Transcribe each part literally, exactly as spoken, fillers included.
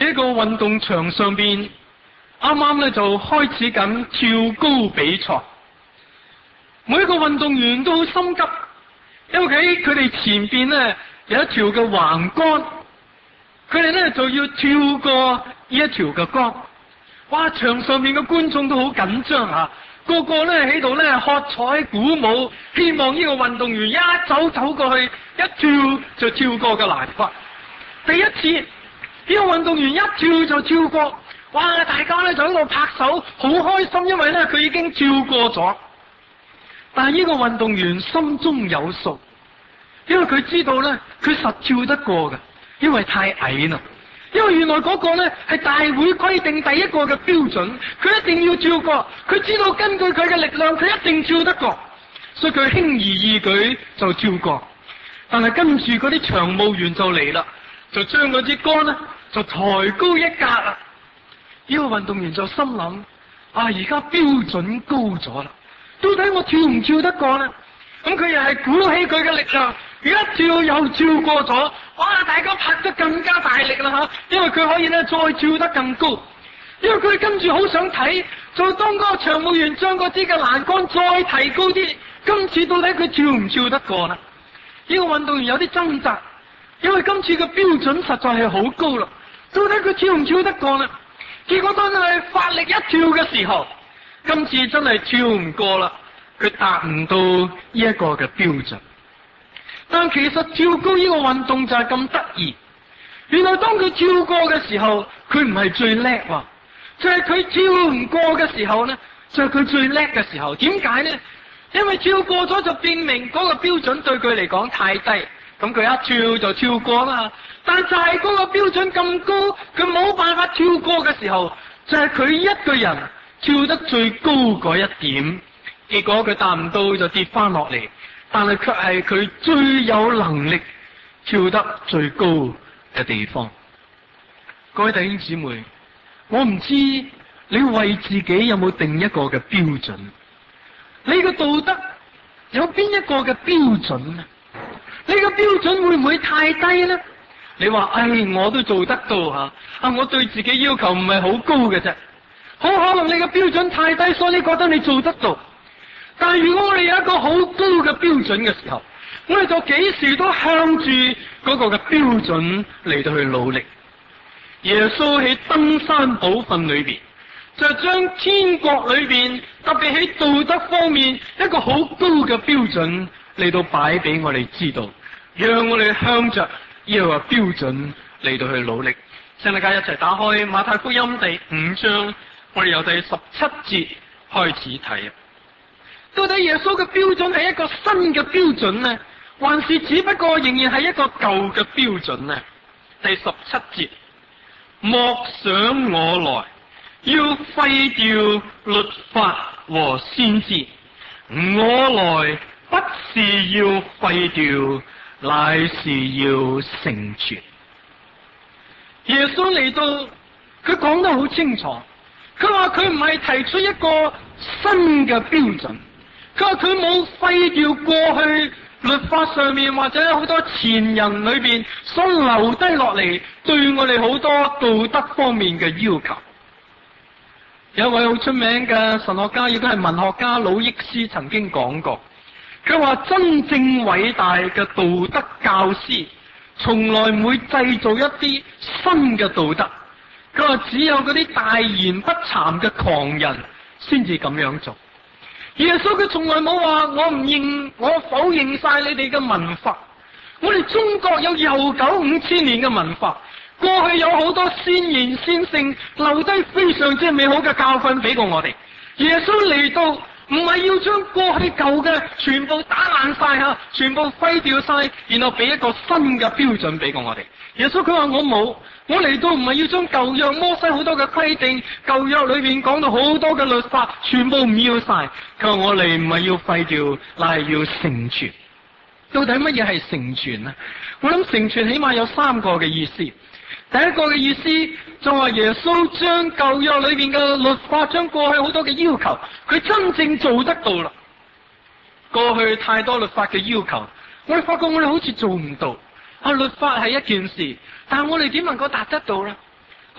喺個運動場上邊，啱啱咧就開始緊跳高比賽。每一個運動員都好心急，因為喺佢哋前邊咧有一條嘅橫杆，佢哋咧就要跳過呢一條嘅杆。哇！場上面嘅觀眾都好緊張啊，個個咧喺度咧喝彩鼓舞，希望呢個運動員一走走過去，一跳就跳過嘅欄杆。第一次呢個運動員一跳就跳過，哇！大家咧就喺度拍手，好開心，因為咧佢已經跳過咗。但係呢個運動員心中有數，因為佢知道咧佢實跳得過嘅，因為太矮啦。因為原來嗰個咧係大會規定第一個嘅標準，佢一定要跳過。佢知道根據佢嘅力量，佢一定跳得過，所以佢輕而易舉就跳過。但係跟住嗰啲場務員就嚟啦，就將嗰支杆咧就抬高一格啦。呢個運動員就心諗：啊，而家標準高咗啦，到底我跳唔跳得過呢？咁佢又係鼓起佢嘅力量，一跳又跳過咗。哇！大家拍得更加大力啦吓，因為佢可以咧再跳得更高。因為佢跟住好想睇，就當嗰個場務員將嗰支嘅欄杆再提高啲，今次到底佢跳唔跳得過呢？呢個運動員有啲掙扎，因為今次嘅標準實在係好高啦，到底佢跳唔跳得過呢？結果當佢發力一跳嘅時候，今次真係跳唔過啦，佢達唔到呢一個嘅標準。但其實跳高呢個運動就係咁得意，原來當佢跳過嘅時候，佢唔係最叻喎，就係佢跳唔過嘅時候呢，就係佢最叻嘅時候。點解呢？因為跳過咗就辨明嗰個標準對佢嚟講太低，咁佢一跳就跳過啦。但就係嗰個標準咁高，佢冇辦法跳過嘅時候，就係佢一個人跳得最高嗰一點，結果佢達唔到就跌翻落嚟。但係卻係佢最有能力跳得最高嘅地方。各位弟兄姊妹，我唔知你為自己有冇定一個嘅標準？你嘅道德有邊一個嘅標準呢？你嘅標準會唔會太低呢？你話唉，我都做得到吓，啊，我對自己要求唔係好高嘅啫。好可能你嘅標準太低，所以你覺得你做得到。但係如果我哋有一個好高嘅標準嘅時候，我哋就幾時都向住嗰個嘅標準嚟到去努力。耶穌喺登山寶訓裏邊，就將天國裏邊特別喺道德方面一個好高嘅標準嚟到擺俾我哋知道，讓我哋向着呢個標準嚟到去努力。請大家一齊打開馬太福音第五章，我哋由第十七節開始睇。到底耶穌嘅標準係一個新嘅標準呢，還是只不過仍然係一個舊嘅標準呢？第十七節，莫想我來，要廢掉律法和先知，我來不是要廢掉，乃是要成全。耶穌嚟到，佢講得好清楚，佢話佢唔係提出一個新嘅標準。佢話佢冇廢掉過去律法上面或者好多前人裏邊所留低落嚟對我哋好多道德方面嘅要求。有一位好出名嘅神學家，亦都係文學家魯益斯曾經講過，佢話真正偉大嘅道德教師從來唔會製造一啲新嘅道德。佢話只有嗰啲大言不慚嘅狂人先至咁樣做。耶穌佢從來冇話我唔認，我否認晒你哋嘅文化。我哋中國有悠久五千年嘅文化，過去有好多先賢先聖留低非常之美好嘅教訓俾過我哋。耶穌嚟到唔係要將過去舊嘅全部打爛晒吓，全部廢掉晒，然後俾一個新嘅標準俾過我哋。耶穌佢話我冇，我嚟到唔係要將舊約摩西好多嘅規定，舊約裏面講到好多嘅律法，全部唔要晒。佢話我嚟唔係要廢掉，乃係要成全。到底乜嘢係成全呢？我諗成全起碼有三個嘅意思。第一個嘅意思就話耶穌將舊約裏面嘅律法，將過去好多嘅要求，佢真正做得到啦。過去太多律法嘅要求，我哋發覺我哋好似做唔到。啊，律法係一件事，但係我哋點能夠達得到呢？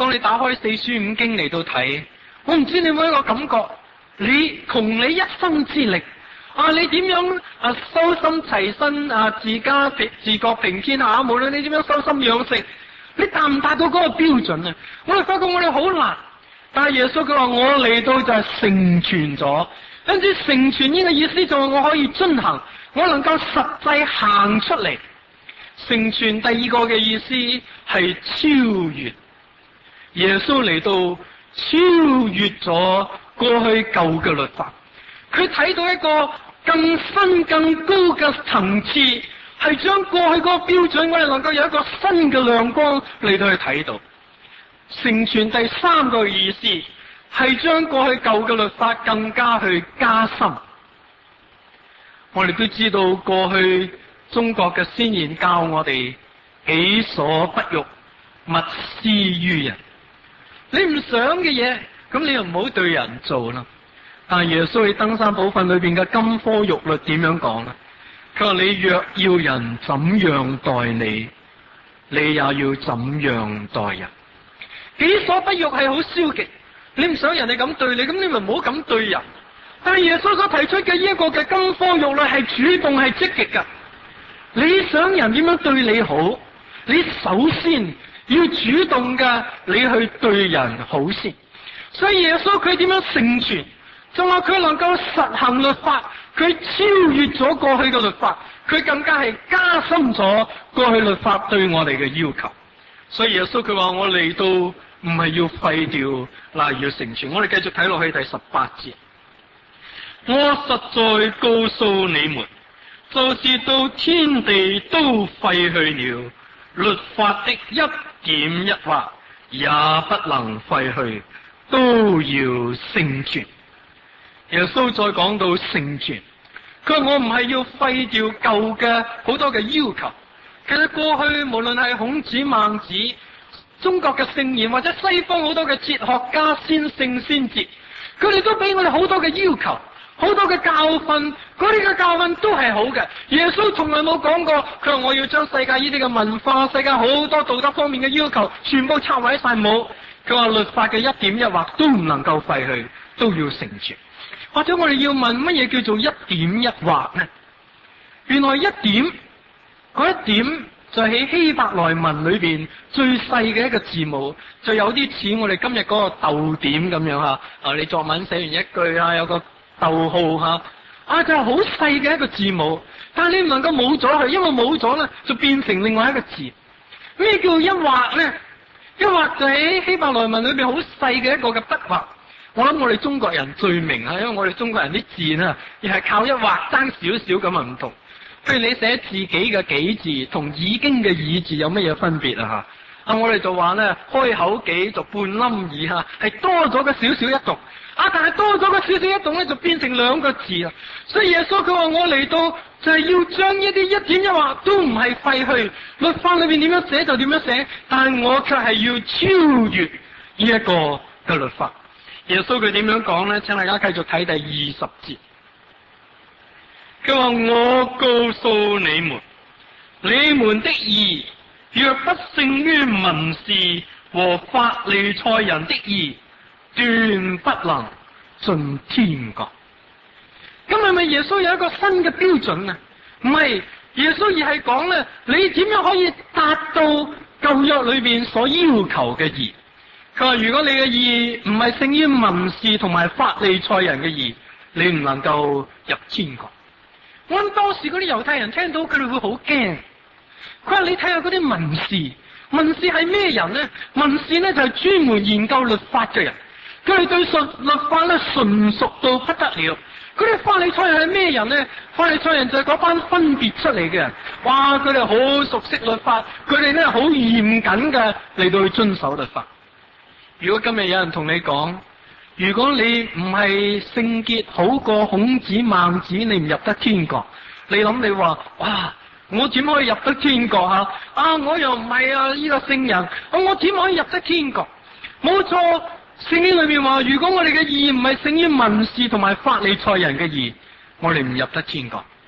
當你打開四書五經嚟到睇，我唔知你有冇一個感覺，你窮你一生之力啊，你點樣啊修心齊身啊，自家平自覺平天下，無論你點樣修心養性，你達唔達到嗰個標準啊？我哋發覺我哋好難，但係耶穌佢話我嚟到就係成全咗，跟住成全呢個意思就係我可以遵行，我能夠實際行出嚟。成全第二個嘅意思係超越，耶穌嚟到超越咗過去舊嘅律法，佢睇到一個更新更高嘅層次，係將過去嗰個標準我哋能夠有一個新嘅亮光嚟到去睇到。成全第三個意思係將過去舊嘅律法更加去加深。我哋都知道過去中國嘅先賢教我哋己所不欲，勿施於人。你唔想嘅嘢，咁你又唔好對人做啦。但係耶穌喺登山寶訓裏邊嘅金科玉律點樣講呢？佢話你若要人怎樣待你，你也要怎樣待人。己所不欲係好消極，你唔想人哋咁對你，咁你咪唔好咁對人。但係耶穌所提出嘅呢一個嘅金科玉律係主動係積極噶。你想人點樣對你好，你首先要主動嘅，你去對人好先。所以耶穌佢點樣成全，就話佢能夠實行律法，佢超越咗過去嘅律法，佢更加係加深咗過去律法對我哋嘅要求。所以耶穌佢話我嚟到唔係要廢掉，嗱，要成全。我哋繼續睇落去第十八節，我實在告訴你們，就是到天地都廢去了，律法的一點一畫也不能廢去，都要成全。耶穌再講到成全，佢話我唔係要廢掉舊嘅好多嘅要求。其實過去無論係孔子、孟子、中國嘅聖賢或者西方好多嘅哲學家、先聖先哲，佢哋都俾我哋好多嘅要求。好多嘅教訓，嗰啲嘅教訓都係好嘅。耶穌從來冇講過，佢話我要將世界呢啲嘅文化、世界好多道德方面嘅要求，全部拆毀晒冇。佢話律法嘅一點一畫都唔能夠廢去，都要成全。或者我哋要問乜嘢叫做一點一畫呢？原來一點，嗰一點就喺希伯來文裏邊最細嘅一個字母，就有啲似我哋今日嗰個逗點咁樣吓。啊，你作文寫完一句啊，有個逗號吓，啊，佢係好細嘅一個字母，但係你唔能夠冇咗佢，因為冇咗咧就變成另外一個字。咩叫一畫咧？一畫就喺希伯來文裏邊好細嘅一個嘅筆畫。我諗我哋中國人最明啊，因為我哋中國人啲字啊，亦係靠一畫爭少少咁啊唔同。譬如你寫自己嘅己字同已經嘅已字有乜嘢分別啊？吓啊，我哋就話咧開口己就半冧耳吓，係多咗個少少一讀。啊！但係多咗個少少一動咧，就變成兩個字啦。所以耶穌佢話我嚟到就係要將呢啲一點一畫都唔係廢去，律法裏邊點樣寫就點樣寫，但係我卻係要超越呢一個嘅律法。耶穌佢點樣講咧？請大家繼續睇第二十節。佢話我告訴你們，你們的義若不勝於文士和法利賽人的義，斷不能進天國。咁係咪耶穌有一個新嘅標準啊？唔係，耶穌而係講咧，你點樣可以達到舊約裏邊所要求嘅義？佢話如果你嘅義唔係勝於文士同埋法利賽人嘅義，你唔能夠入天國。我諗當時嗰啲猶太人聽到佢哋會好驚。佢話你睇下嗰啲文士，文士係咩人呢？文士呢就係專門研究律法嘅人。佢哋對律法咧純熟到不得了。嗰啲法利賽人係咩人呢？法利賽人就係嗰班分別出嚟嘅人。哇！佢哋好熟悉律法，佢哋咧好嚴謹嘅嚟到去遵守律法。如果今日有人同你講，如果你唔係聖潔好過孔子孟子，你唔入得天國。你諗你話，哇！我點可以入得天國啊？啊！我又唔係啊呢個聖人，我點可以入得天國？冇錯。聖經裏面話，如果我哋嘅義唔係勝於文士同埋法利賽人嘅義，我哋唔入得天國。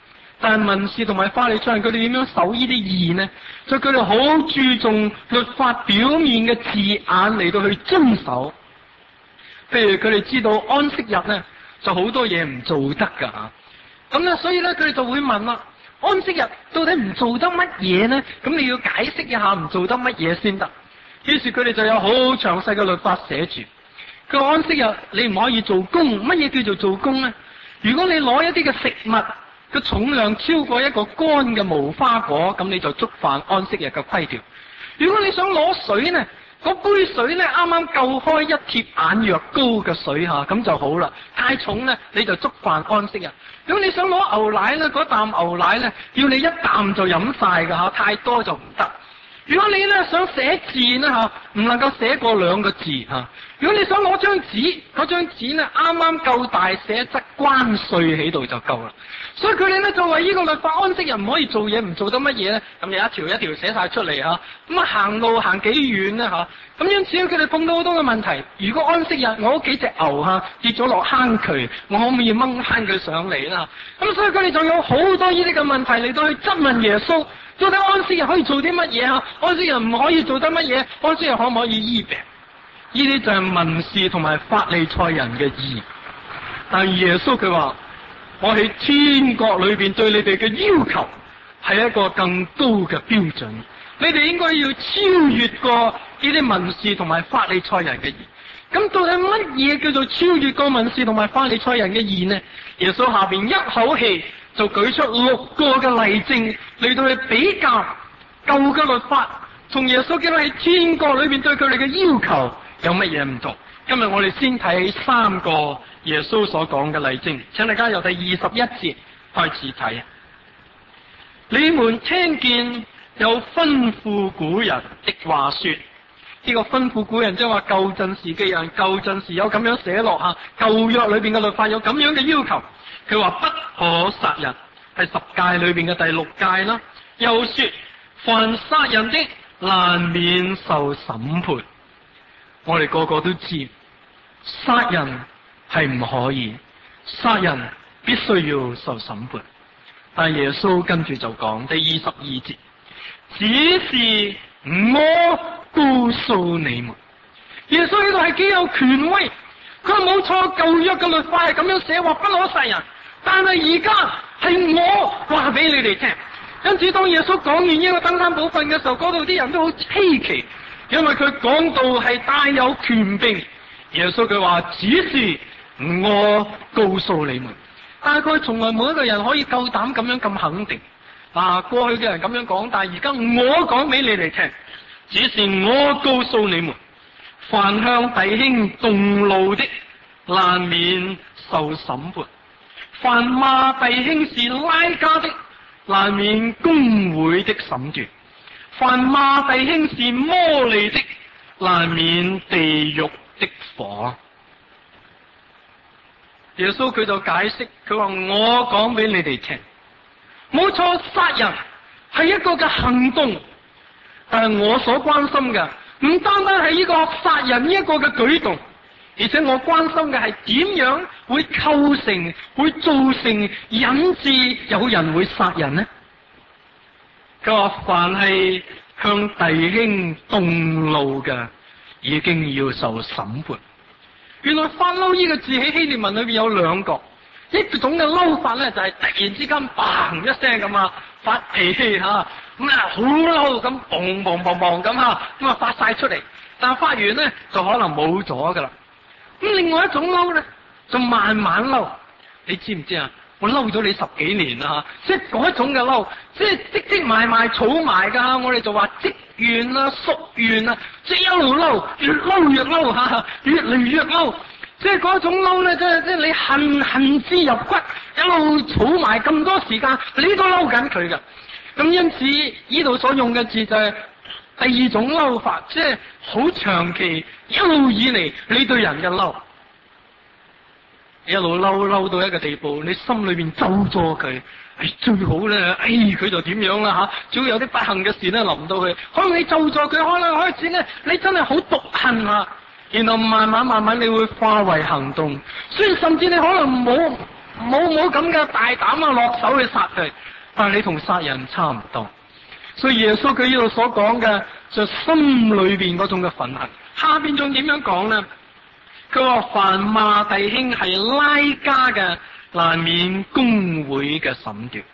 但係文士同埋法利賽人佢哋點樣守呢啲義呢？就佢哋好注重律法表面嘅字眼嚟到去遵守。譬如佢哋知道安息日呢，就好多嘢唔做得噶吓。咁咧，所以咧佢哋就會問啦：安息日到底唔做得乜嘢呢？咁你要解釋一下唔做得乜嘢先得。於是佢哋就有好詳細嘅律法寫住。佢話安息日你唔可以做工，乜嘢叫做做工呢？如果你攞一啲嘅食物個重量超過一個乾嘅無花果，咁你就觸犯安息日嘅規條。如果你想攞水呢，嗰杯水呢啱啱夠開一貼眼藥膏嘅水吓，咁就好啦。太重呢，你就觸犯安息日。如果你想攞牛奶呢，嗰啖牛奶呢，要你一啖就飲晒㗎吓，太多就唔得。如果你咧想寫字呢吓，唔能夠寫過兩個字吓。如果你想攞張紙，嗰張紙呢啱啱夠大，寫一則關稅喺度就夠啦。所以佢哋咧就為呢個律法安息日唔可以做嘢，唔做得乜嘢咧？咁就一條一條寫晒出嚟吓。咁啊行路行幾遠呢吓？咁因此佢哋碰到好多嘅問題。如果安息日我屋企隻牛吓跌咗落坑渠，我可唔可以掹翻佢上嚟啦？咁所以佢哋就有好多呢啲嘅問題嚟到去質問耶穌。到底安息日可以做啲乜嘢啊？安息日唔可以做得乜嘢？安息日可唔可以醫病？呢啲就係文士同埋法利賽人嘅義。但耶穌佢話：我喺天國裏邊對你哋嘅要求係一個更高嘅標準，你哋應該要超越過呢啲文士同埋法利賽人嘅義。咁到底乜嘢叫做超越過文士同埋法利賽人嘅義呢？耶穌下邊一口氣就舉出六個嘅例證嚟到去比較舊嘅律法同耶穌基督喺天國裏邊對佢哋嘅要求有乜嘢唔同。今日我哋先睇三個耶穌所講嘅例證，請大家由第二十一節開始睇。你們聽見有吩咐古人的話說，呢個吩咐古人即係話舊陣時嘅人，舊陣時有咁樣寫落吓，舊約裏邊嘅律法有咁樣嘅要求。佢話不可殺人，係十誡裏邊嘅第六誡啦。又說凡殺人的難免受審判。我哋個個都知殺人係唔可以，殺人必須要受審判。但耶穌跟住就講第二十二節，只是我告訴你們，耶穌呢度係幾有權威。佢話冇錯，舊約嘅律法係咁樣寫，話不可殺人。但係而家係我話俾你哋聽。因此當耶穌講完呢個登山寶訓嘅時候，嗰度啲人都好稀奇，因為佢講到係帶有權柄。耶穌佢話只是我告訴你們，但係佢從來冇一個人可以夠膽咁樣咁肯定。啊，過去嘅人咁樣講，但係而家我講俾你哋聽，只是我告訴你們，凡向弟兄動怒的，難免受審判；凡罵弟兄是拉加的，難免公會的審斷；凡罵弟兄是魔利的，難免地獄的火。耶穌佢就解釋，佢話我講俾你哋聽，冇錯，殺人係一個嘅行動，但係我所關心嘅唔單單係呢個殺人呢一個嘅舉動，而且我關心嘅係點樣會構成、會造成、引致有人會殺人呢？佢話凡係向弟兄動怒嘅，已經要受審判。原來發嬲呢個字喺希臘文裏邊有兩個，一種嘅嬲法咧就係、是、突然之間嘭一聲咁啊，發脾氣吓，咁啊好嬲咁，嘣嘣嘣嘣咁吓，咁啊發晒出嚟，但係發完咧就可能冇咗噶啦。咁另外一種嬲咧就慢慢嬲，你知唔知啊？我嬲咗你十幾年啦吓，即係嗰種嘅嬲，即係積積埋埋儲埋噶，我哋就話積怨啦、宿怨啦，即係一路嬲，越嬲越嬲吓，越嚟越嬲，即係嗰種嬲咧，即係即係你恨恨之入骨，一路儲埋咁多時間，你都嬲緊佢噶。咁因此呢度所用嘅字就係第二種嬲法，即係好長期一路以嚟你對人嘅嬲。一路嬲嬲到一個地步，你心裏邊咒咗佢，哎最好咧，哎佢就點樣啦吓，只要有啲不幸嘅事咧臨到佢，可能你咒咗佢，可能開始咧你真係好毒恨啊，然後慢慢慢慢你會化為行動，所以甚至你可能冇冇冇咁嘅大膽啊，落手去殺佢。但係你同殺人差唔多。所以耶穌佢呢度所講嘅就心裏邊嗰種嘅憤恨。下邊仲點樣講呢？佢話凡罵弟兄係拉家嘅，難免公會嘅審斷。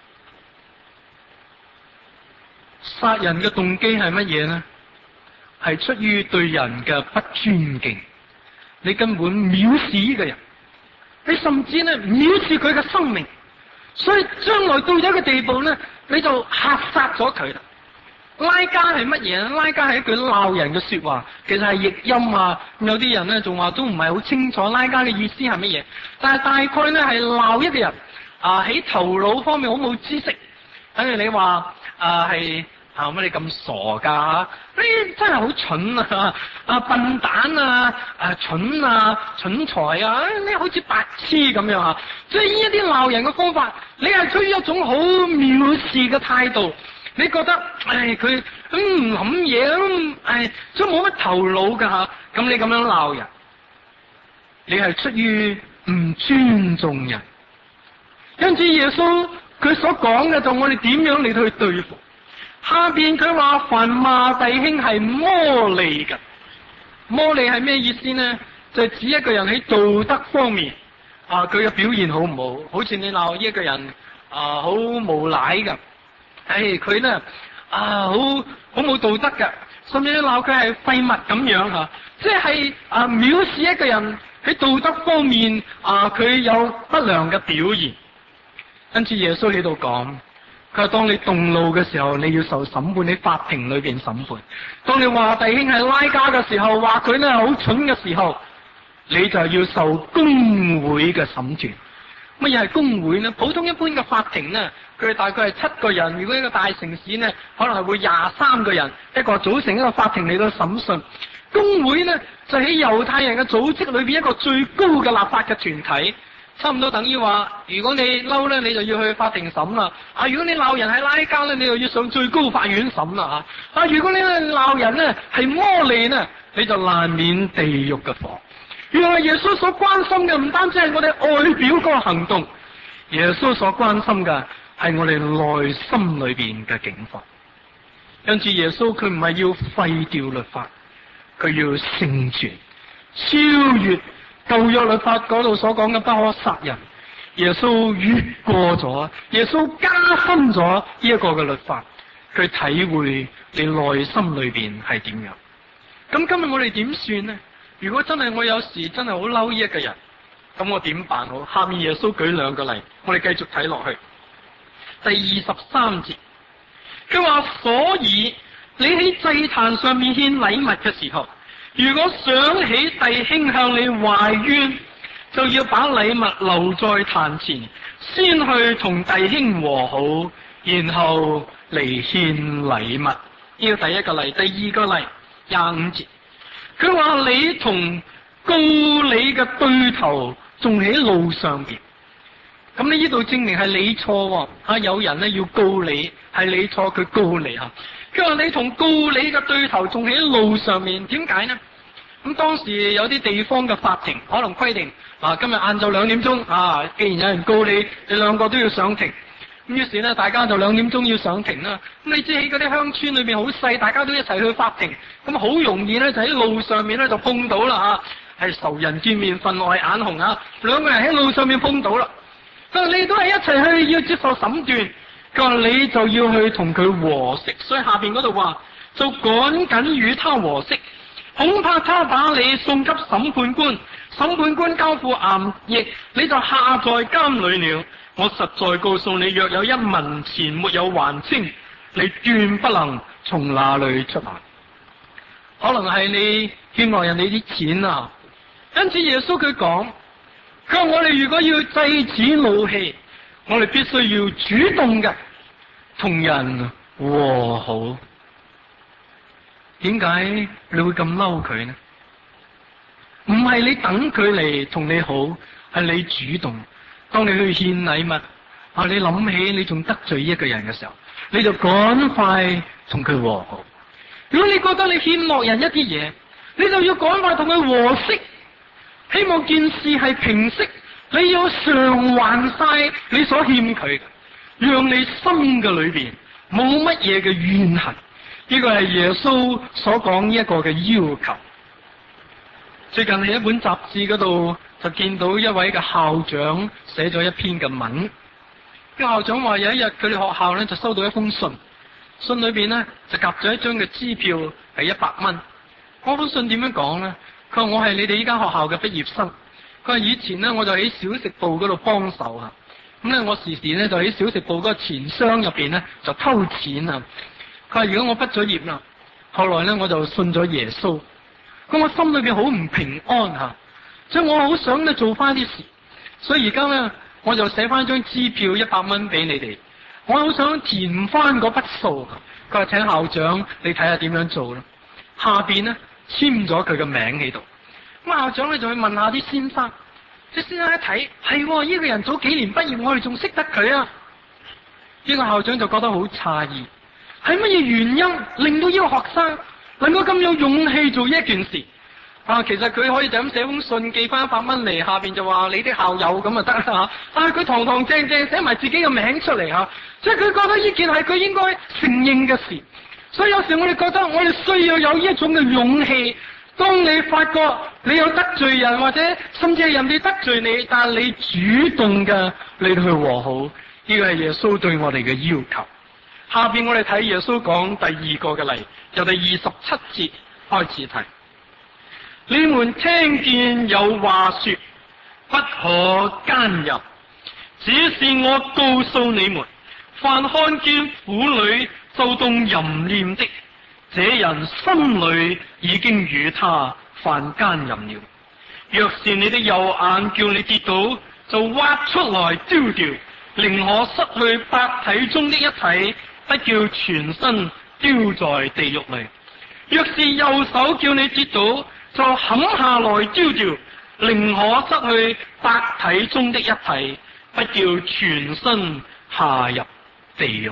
殺人嘅動機係乜嘢呢？係出於對人嘅不尊敬，你根本藐視呢個人，你甚至呢藐視佢嘅生命，所以將來到咗一個地步呢，你就嚇殺咗佢啦。拉家係乜嘢？拉家係一句鬧人嘅說話，其實係譯音啊。有啲人呢仲話都唔係好清楚拉家嘅意思係乜嘢，但係大概呢係鬧一個人啊喺頭腦方面好冇知識，等於你話啊係。啊乜你咁傻噶？你真係好蠢啊！啊笨蛋啊！啊蠢啊！蠢材啊！你好似白痴咁樣啊！即係呢一啲鬧人嘅方法，你係出於一種好藐視嘅態度。你覺得唉佢唔諗嘢，唉都冇乜頭腦噶吓。咁你咁樣鬧人，你係出於唔尊重人。因此耶穌佢所講嘅就我哋點樣嚟到去對付。下邊佢話凡罵弟兄係魔利嘅，魔利係咩意思呢？就係指一個人喺道德方面啊，佢嘅表現好唔好？好似你鬧一個人啊，好無賴嘅，唉，佢呢啊，好好冇道德嘅，甚至你鬧佢係廢物咁樣吓，即係啊藐視一個人喺道德方面啊，佢有不良嘅表現。跟住耶穌喺度講。佢話當你動怒嘅時候，你要受審判，喺法庭裏邊審判。當你話弟兄係拉家嘅時候，話佢呢好蠢嘅時候，你就要受公會嘅審判。乜嘢係公會呢？普通一般嘅法庭呢，佢大概係七個人。如果一個大城市呢，可能係會廿三個人一個組成一個法庭嚟到審訊。公會呢，就喺猶太人嘅組織裏邊一個最高嘅立法嘅團體。差唔多等於話，如果你嬲咧，你就要去法庭審啦。啊，如果你鬧人係拉家咧，你就要上最高法院審啦。啊，如果你鬧人咧係魔利呢，你就難免地獄嘅火。原來耶穌所關心嘅唔單止係我哋外表嗰個行動，耶穌所關心嘅係我哋內心裏邊嘅境況。因此耶穌佢唔係要廢掉律法，佢要成全、超越舊約律法嗰度所講嘅不可殺人，耶穌越過咗，耶穌加深咗呢一個嘅律法，佢體會你內心裏邊係點樣。咁今日我哋點算呢？如果真係我有時真係好嬲呢一個人，咁我點辦好？下面耶穌舉兩個例，我哋繼續睇落去。第二十三節，佢話：所以你喺祭壇上面獻禮物嘅時候，如果想起弟兄向你懷怨，就要把禮物留在壇前，先去同弟兄和好，然後嚟獻禮物。呢個第一個例。第二個例，廿五節，佢話你同告你嘅對頭仲喺路上邊，咁你呢度證明係你錯吓，有人咧要告你，係你錯，佢告你吓。佢話你同告你嘅對頭仲喺路上面，點解呢？咁當時有啲地方嘅法庭可能規定，啊今日晏晝兩點鐘啊，既然有人告你，你兩個都要上庭。咁於是呢，大家就兩點鐘要上庭啦。咁你知喺嗰啲鄉村裏邊好細，大家都一齊去法庭，咁好容易呢，就喺路上面呢就碰到啦吓，係仇人見面分外眼紅啊！兩個人喺路上面碰到啦，佢話你都係一齊去要接受審斷，佢話你就要去同佢和息，所以下邊嗰度話就趕緊與他和息。恐怕他把你送給審判官，審判官交付衙役，你就下在監裏了。我實在告訴你，若有一文錢沒有還清，你斷不能從那裏出來。可能係你欠外人你啲錢啊，因此耶穌佢講，佢話我哋如果要制止怒氣，我哋必須要主動嘅同人和好。點解你會咁嬲佢呢？唔係你等佢嚟同你好，係你主動。當你去獻禮物，啊，你諗起你仲得罪一個人嘅時候，你就趕快同佢和好。如果你覺得你欠莫人一啲嘢，你就要趕快同佢和息，希望件事係平息， 你要償還晒你所欠佢嘅，讓你心嘅裏邊冇乜嘢嘅怨恨。呢個係耶穌所講呢一個嘅要求。最近喺一本雜誌嗰度就見到一位嘅校長寫咗一篇嘅文。個校長話有一日佢哋學校咧就收到一封信，信裏邊咧就夾咗一張嘅支票係一百蚊。嗰封信點樣講咧？佢話我係你哋呢間學校嘅畢業生。佢話以前咧我就喺小食部嗰度幫手啊，咁咧我時時咧就喺小食部嗰個錢箱入邊咧就偷錢啊。佢話如果我畢咗業啦，後來咧我就信咗耶穌，咁我心裏邊好唔平安吓，所以我好想咧做翻啲事，所以而家咧我就寫翻張支票一百蚊俾你哋，我好想填翻嗰筆數。佢話請校長你睇下點樣做啦，下邊咧簽咗佢嘅名喺度。咁校長咧就去問下啲先生，啲先生一睇係呢個人早幾年畢業，我哋仲識得佢啊。呢個校長就覺得好詫異，係乜嘢原因令到呢個學生能夠咁有勇氣做呢一件事啊？其實佢可以就咁寫封信寄翻一百蚊嚟，下邊就話你啲校友咁就得啦吓。啊，佢堂堂正正寫埋自己嘅名出嚟吓，即係佢覺得呢件係佢應該承認嘅事。所以有時我哋覺得我哋需要有呢一種嘅勇氣。當你發覺你有得罪人，或者甚至係人哋得罪你，但係你主動嘅你去和好，呢個係耶穌對我哋嘅要求。下邊我哋睇耶穌講第二個嘅例，由第二十七節開始睇。你們聽見有話說不可奸淫，只是我告訴你們，凡看見婦女就動淫念的，這人心裏已經與他犯奸淫了。若是你的右眼叫你跌倒，就挖出來丟掉，寧可失去百體中的一體，不叫全身丟在地獄裏。若是右手叫你跌倒，就砍下來丟掉，寧可失去百體中的一體，不叫全身下入地獄。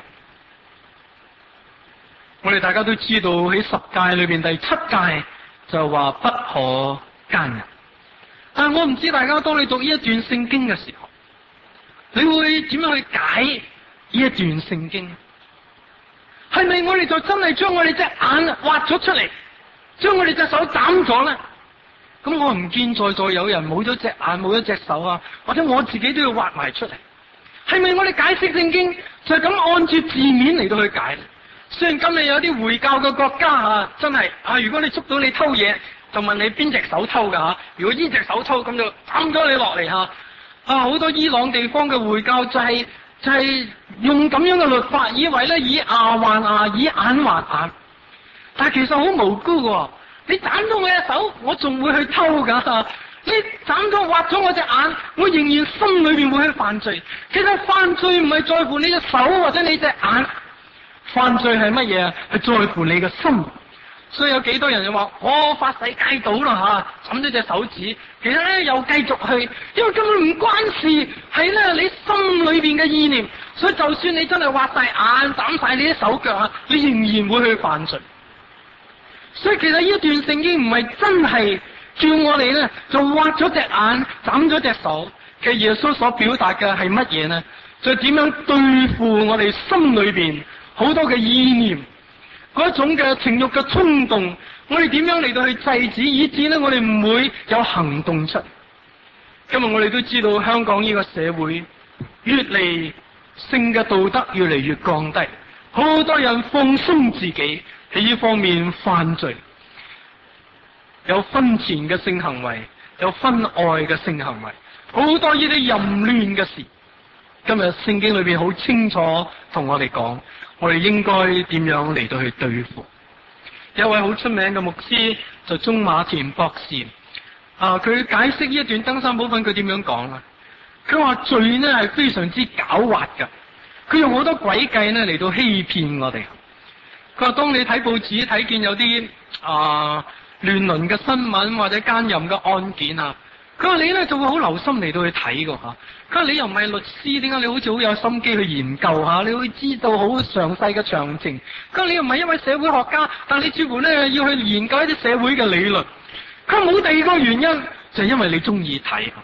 我哋大家都知道喺十誡裏邊第七誡就話不可奸淫，但係我唔知大家當你讀呢一段聖經嘅時候，你會點樣去解呢一段聖經？係咪我哋就真係將我哋隻眼挖咗出嚟，將我哋隻手斬咗咧？咁我唔見在座有人冇咗隻眼冇咗隻手啊，或者我自己都要挖埋出嚟。係咪我哋解釋聖經就係咁按住字面嚟到去解咧？雖然今日有啲回教嘅國家啊，真係啊，如果你捉到你偷嘢，就問你邊隻手偷噶吓。如果呢隻手偷，咁就斬咗你落嚟吓。啊，好多伊朗地方嘅回教就係、是、就係、是、用咁樣嘅律法，以為咧以牙還牙，以眼還眼。但係其實好無辜嘅，你斬咗我隻手，我仲會去偷噶。你斬咗挖咗我隻眼，我仍然心裏邊會去犯罪。其實犯罪唔係在乎你隻手或者你隻眼。犯罪係乜嘢啊？係在乎你嘅心。所以有幾多人就話我發誓戒賭啦吓，斬咗隻手指，其實咧又繼續去，因為根本唔關事，係咧你心裏邊嘅意念。所以就算你真係挖晒眼、斬晒你啲手腳啊，你仍然會去犯罪。所以其實呢一段聖經唔係真係叫我哋咧就挖咗隻眼、斬咗隻手。其實耶穌所表達嘅係乜嘢呢？就點樣對付我哋心裏邊好多嘅意念，嗰種嘅情欲嘅衝動，我哋點樣嚟到去制止，以致呢我哋唔會有行動出。今日我哋都知道香港呢個社會越嚟性嘅道德越嚟越降低，好多人放鬆自己喺呢方面犯罪，有婚前嘅性行為，有婚外嘅性行為，好多呢啲淫亂嘅事。今日聖經裏邊好清楚同我哋講，我哋應該點樣嚟到去對付。有一位好出名嘅牧師就鍾馬田博士啊，佢解釋呢一段登山寶訓，佢點樣講啊？佢話罪呢係非常之狡猾噶，佢用好多詭計呢嚟到欺騙我哋。佢話當你睇報紙睇見有啲啊亂倫嘅新聞或者奸淫嘅案件啊，佢話你咧就會好留心嚟到去睇噶吓。佢話你又唔係律師，點解你好似好有心機去研究下？你會知道好詳細嘅詳情。佢話你又唔係一位社會學家，但你似乎咧要去研究一啲社會嘅理論。佢話冇第二個原因，就係因為你中意睇。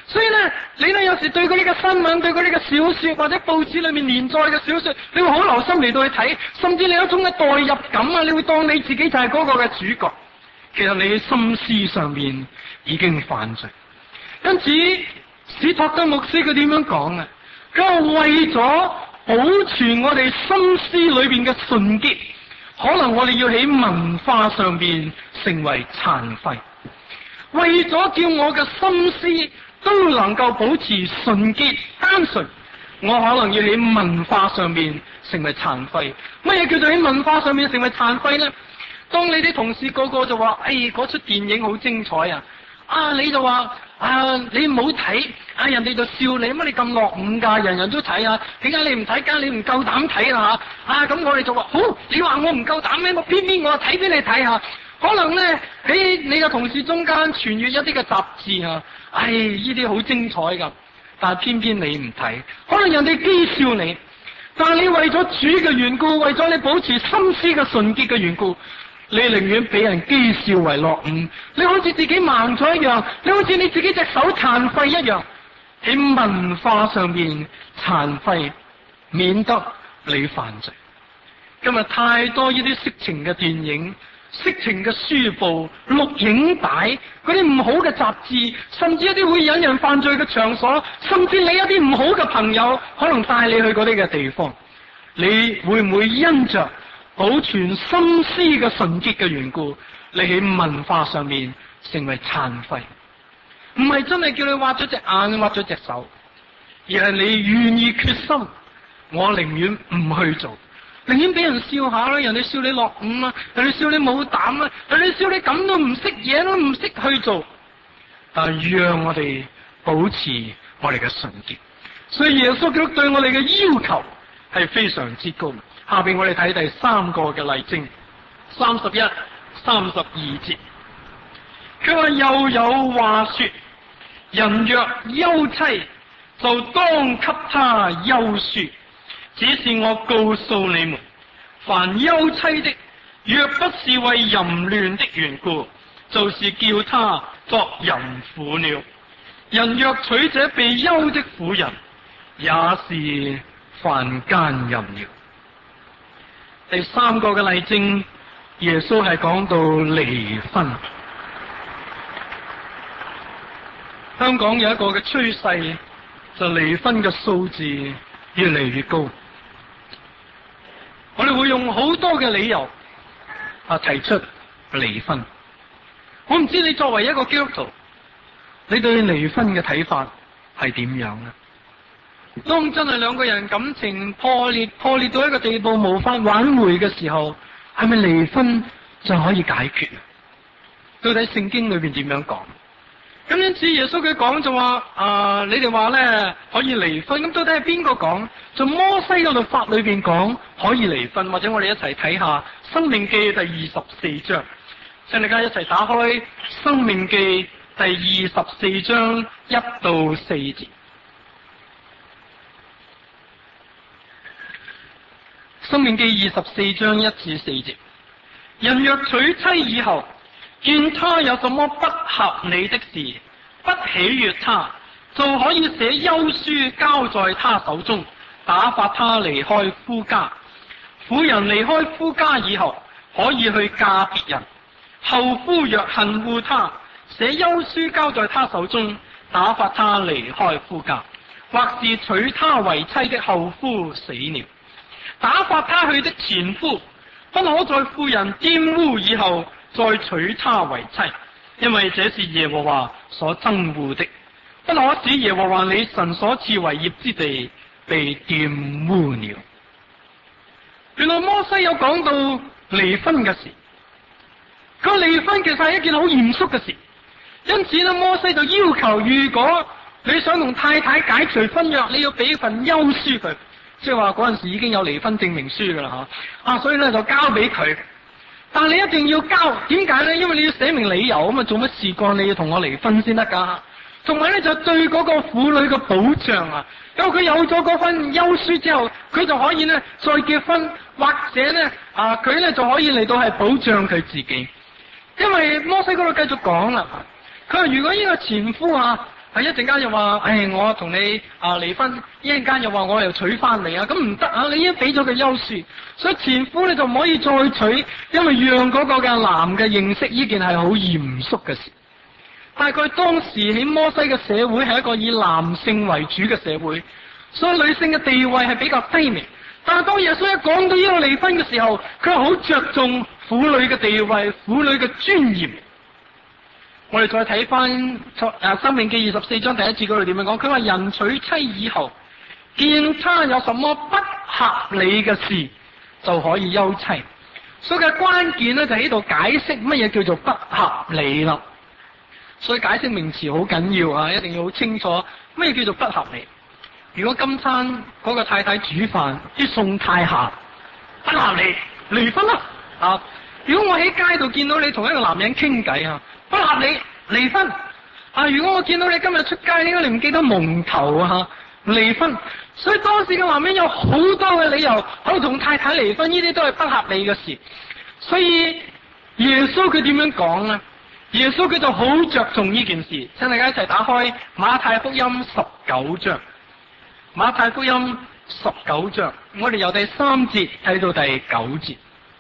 所以咧，你咧有時對嗰啲嘅新聞，對嗰啲嘅小說或者報紙裏面連載嘅小說，你會好留心嚟到去睇，甚至你有一種嘅代入感啊，你會當你自己就係嗰個嘅主角。其實你喺心思上面已經犯罪。因此，史托德牧師佢點樣講啊？佢話為咗保存我哋心思裏邊嘅純潔，可能我哋要喺文化上邊成為殘廢。為咗叫我嘅心思都能夠保持純潔單純，我可能要喺文化上面成為殘廢。乜嘢叫做喺文化上面成為殘廢呢？當你啲同事個個就話，哎，嗰出電影好精彩啊！啊，你就話啊，你唔好睇，啊，人哋就笑你，乜你咁落伍噶？人人都睇啊，點解你唔睇？梗係你唔夠膽睇啦吓！啊，咁我哋就話，好，你話我唔夠膽咩？我偏偏我睇俾你睇下。可能咧喺你嘅同事中間傳閱一啲嘅雜誌啊，唉，呢啲好精彩噶，但係偏偏你唔睇，可能人哋譏笑你，但係你為咗主嘅緣故，為咗你保持心思嘅純潔嘅緣故，你寧願俾人譏笑為落伍，你好似自己盲咗一樣，你好似你自己隻手殘廢一樣，喺文化上面殘廢，免得你犯罪。今日太多呢啲色情嘅電影、色情嘅書報、錄影帶，嗰啲唔好嘅雜誌，甚至一啲會引人犯罪嘅場所，甚至你一啲唔好嘅朋友，可能帶你去嗰啲嘅地方，你會唔會因着保存心思嘅純潔嘅緣故，你喺文化上面成為殘廢？唔係真係叫你挖咗隻眼、挖咗隻手，而係你願意決心，我寧願唔去做。寧願俾人笑下啦，人哋笑你落伍啦，人哋笑你冇膽啦，人哋笑你咁都唔識嘢，都唔識去做。但係讓我哋保持我哋嘅純潔。所以耶穌基督對我哋嘅要求係非常之高。下邊我哋睇第三個嘅例證，三十一、三十二節。佢話又有話說，人若休妻，就當給他休書。只是我告訴你們，凡休妻的，若不是為淫亂的緣故，就是叫他作淫婦了。人若娶這被休的婦人，也是犯奸淫了。第三個嘅例證，耶穌係講到離婚。香港有一個嘅趨勢，就離婚嘅數字越嚟越高。我哋會用好多嘅理由啊提出離婚。我唔知你作為一個基督徒，你對離婚嘅睇法係點樣呢？當真係兩個人感情破裂，破裂到一個地步無法挽回嘅時候，係咪離婚就可以解決？到底聖經裏邊點樣講？咁因此耶穌佢講就話啊，你哋話咧可以離婚，咁到底係邊個講？就摩西嘅律法裏邊講可以離婚，或者我哋一齊睇下《申命記》第二十四章，請大家一齊打開《申命記》第二十四章一到四節，《申命記》二十四章一至四節。人若娶妻以後，見他有什麼不合理的事，不喜悅他，就可以寫休書交在他手中，打發他離開夫家。婦人離開夫家以後，可以去嫁別人。後夫若恨惡他，寫休書交在他手中，打發他離開夫家。或是娶她為妻的後夫死了，打發他去的前夫，不可在婦人玷污以後再娶她為妻，因為這是耶和華所憎惡的。不可使耶和華你神所賜為業之地被玷污了。原來摩西有講到離婚嘅事，佢離婚其實係一件好嚴肅嘅事，因此咧摩西就要求，如果你想同太太解除婚約，你要俾份休書佢，即係話嗰陣時已經有離婚證明書噶啦吓，啊所以咧就交俾佢。但係你一定要交，點解咧？因為你要寫明理由啊嘛，做乜事幹你要同我離婚先得噶。同埋咧就對嗰個婦女嘅保障啊，因為佢有咗嗰份休書之後，佢就可以咧再結婚，或者咧啊佢咧就可以嚟到係保障佢自己。因為摩西嗰度繼續講啦，佢話如果呢個前夫啊係一陣間又話，誒，我同你啊離婚，一陣間又話我又娶翻嚟啊，咁唔得啊！你已經俾咗個優書，所以前夫咧就唔可以再娶，因為讓嗰個嘅男嘅認識呢件係好嚴肅嘅事。大概當時喺摩西嘅社會係一個以男性為主嘅社會，所以女性嘅地位係比較低微。但係當耶穌一講到呢個離婚嘅時候，佢係好着重婦女嘅地位、婦女嘅尊嚴。我哋再睇翻《誒申命記》二十四章第一節嗰度點樣講？佢話人娶妻以後，見他有什麼不合理嘅事，就可以休妻。所以嘅關鍵咧就喺度解釋乜嘢叫做不合理啦。所以解釋名詞好緊要啊，一定要好清楚乜嘢叫做不合理。如果今餐嗰個太太煮飯啲餸太鹹，不合理，離婚啦啊！如果我喺街度見到你同一個男人傾偈啊，不合理，離婚啊！如果我見到你今日出街，點解你唔記得蒙頭啊？離婚。所以當時嘅男人有好多嘅理由可以同太太離婚，呢啲都係不合理嘅事。所以耶穌佢點樣講呢？耶穌佢就好着重呢件事。請大家一齊打開馬太福音十九章。馬太福音十九章，我哋由第三節睇到第九節。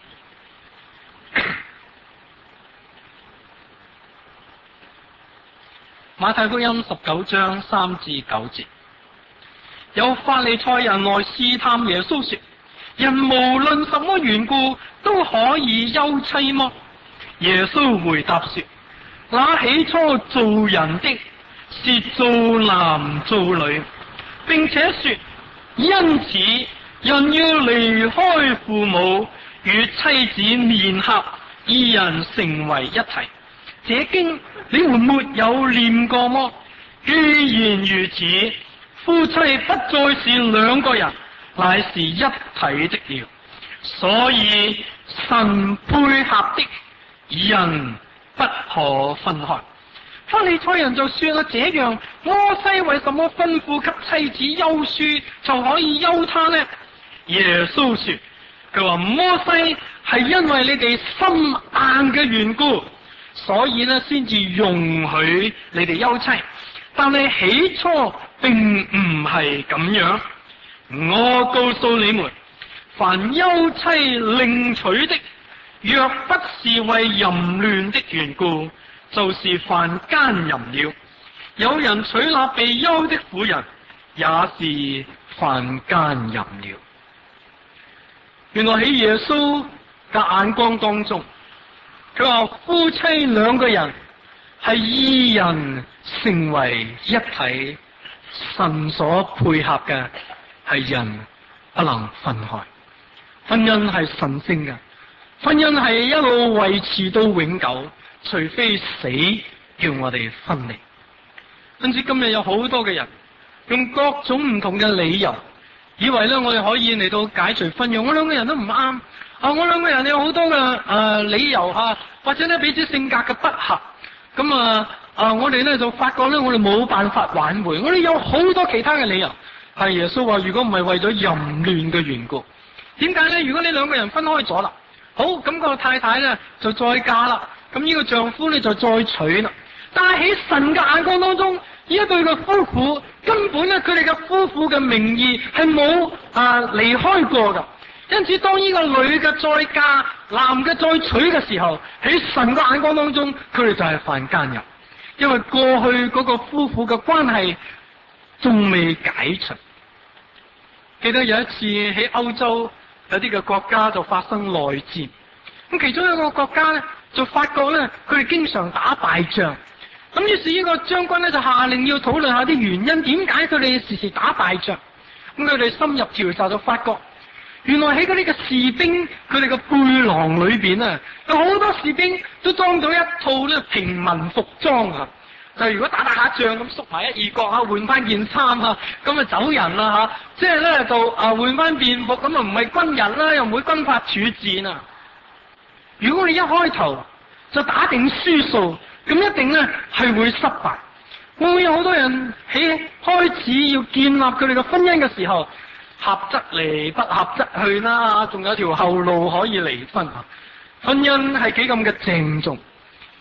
馬太福音十九章三至九節，有法利賽人來試探耶穌說：人無論什麼緣故都可以休妻麼？耶穌回答說：那起初造人的是造男造女，並且說，因此人要離開父母，與妻子聯合，二人成為一體。這經你們沒有念過麼？既然如此，夫妻不再是兩個人，乃是一體的了。所以神配合的，人不可分開。法利賽人就說啦，這樣摩西為什麼吩咐給妻子休書就可以休他呢？耶穌說，佢話摩西係因為你哋心硬嘅緣故，所以呢先至容許你哋休妻。但係起初並唔係咁樣。我告訴你們，凡休妻另娶的，若不是為淫亂的緣故，就是犯奸淫了。有人娶那被休的婦人，也是犯奸淫了。原來喺耶穌嘅眼光當中，佢話夫妻兩個人係二人成為一體，神所配合嘅係人不能分開。婚姻係神聖嘅，婚姻係一路維持到永久。除非死叫我哋分離。因此今日有好多嘅人用各種唔同嘅理由，以為咧我哋可以嚟到解除婚約。我兩個人都唔啱啊！我兩個人有好多嘅誒、呃、理由啊，或者咧彼此性格嘅不合。咁啊啊！我哋咧就發覺咧，我哋冇辦法挽回。我哋有好多其他嘅理由。係耶穌話：如果唔係為咗淫亂嘅緣故，點解咧？如果你兩個人分開咗啦，好咁、那個太太咧就再嫁啦。咁呢個丈夫咧就再娶啦，但係喺神嘅眼光當中，呢一對嘅夫婦根本咧佢哋嘅夫婦嘅名義係冇啊離開過噶。因此當呢個女嘅再嫁，男嘅再娶嘅時候，喺神嘅眼光當中，佢哋就係犯奸淫，因為過去嗰個夫婦嘅關係仲未解除。記得有一次喺歐洲有啲嘅國家就發生內戰，咁其中一個國家咧就發覺咧，佢哋經常打敗仗。咁於是呢個將軍咧就下令要討論下啲原因，點解佢哋時時打敗仗。咁佢哋深入調查就發覺，原來喺嗰啲嘅士兵佢哋嘅背囊裏邊啊，有好多士兵都裝咗一套咧平民服裝啊。就如果打打下仗咁縮埋一二角啊，換翻件衫啊，咁啊走人啦吓。即係咧就啊換翻便服，咁啊唔係軍人啦，又唔會軍法處戰啊。如果你一開頭就打定輸數，咁一定咧係會失敗。會唔會有好多人喺開始要建立佢哋嘅婚姻嘅時候，合則嚟，不合則去啦，仲有條後路可以離婚啊？婚姻係幾咁嘅鄭重，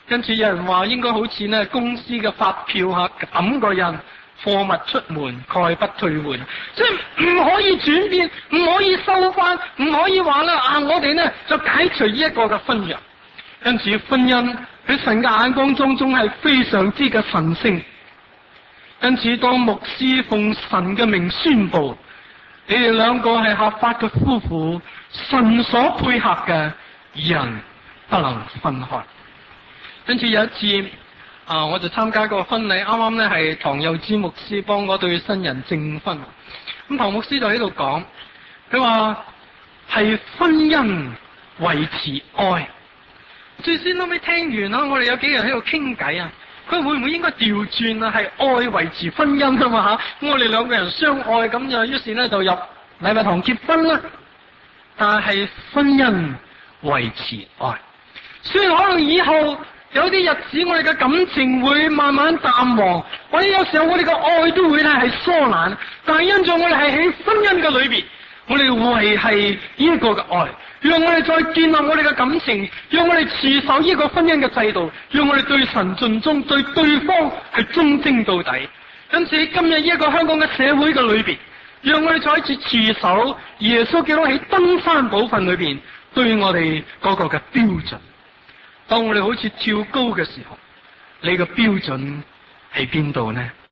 跟住有人話應該好似呢公司嘅發票吓抌個印，貨物出門概不退換，即係唔可以轉變，唔可以收翻，唔可以話啦啊！我哋呢就解除呢一個嘅婚約。跟住婚姻喺神嘅眼光中，仲係非常之嘅神聖。因此，當牧師奉神嘅名宣布，你哋兩個係合法嘅夫婦，神所配合嘅人不能分開。因此有一次啊，我就參加個婚禮，啱啱咧係唐佑之牧師幫嗰對新人證婚。咁唐牧師就喺度講，佢話係婚姻維持愛。最先後尾聽完啦，我哋有幾個人喺度傾偈啊，佢會唔會應該調轉啊？係愛維持婚姻啊嘛吓，我哋兩個人相愛咁就，於是咧就入禮拜堂結婚啦。但係婚姻維持愛，雖然可能以後有啲日子我哋嘅感情會慢慢淡忘，或者有時候我哋嘅愛都會咧係疏懶，但係因着我哋係喺婚姻嘅裏邊，我哋維繫呢一個嘅愛，讓我哋再建立我哋嘅感情，讓我哋持守呢個婚姻嘅制度，讓我哋對神盡忠，對對方係忠貞到底。因此今日呢一個香港嘅社會嘅裏邊，讓我哋再一次持守耶穌基督喺登山寶訓裏邊對我哋嗰個嘅標準。當我哋好似跳高嘅時候，你嘅標準喺邊度呢？